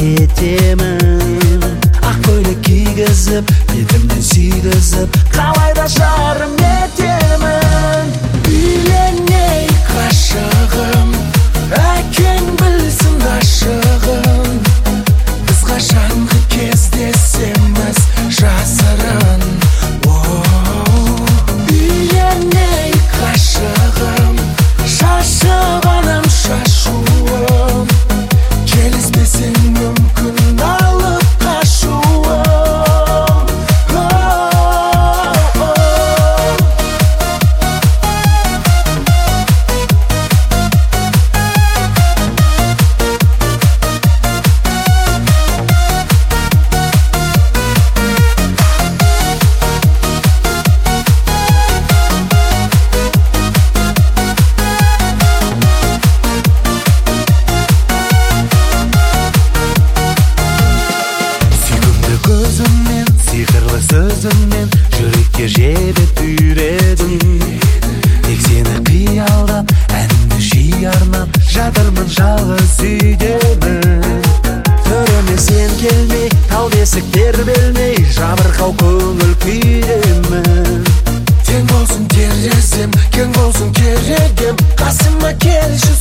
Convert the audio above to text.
кетемін. Ақ көйлек кигізіп, бетімнен сүйгізіп, қалайда жарым етемін. Үйленейік ғашығым, әкең білсін ғашығым. Біз қашанғы кездесеміз жасырын. Үйленейік ғашығым, шашып анам шашуым. Келіспесең мүмкін алып қашуым. Көзіңмен, сиқырлы сөзіңмен жүрекке жебет үйредің. Тек сені қиялдап, әнімді жиі арнап, жатырмын жалғыз үйдемін. Төріме сен келмей, тал бесік тербелмей, жабырқау көңіл күйдемін. Тең болсын терезем, кең болсын керегем, қасыма келші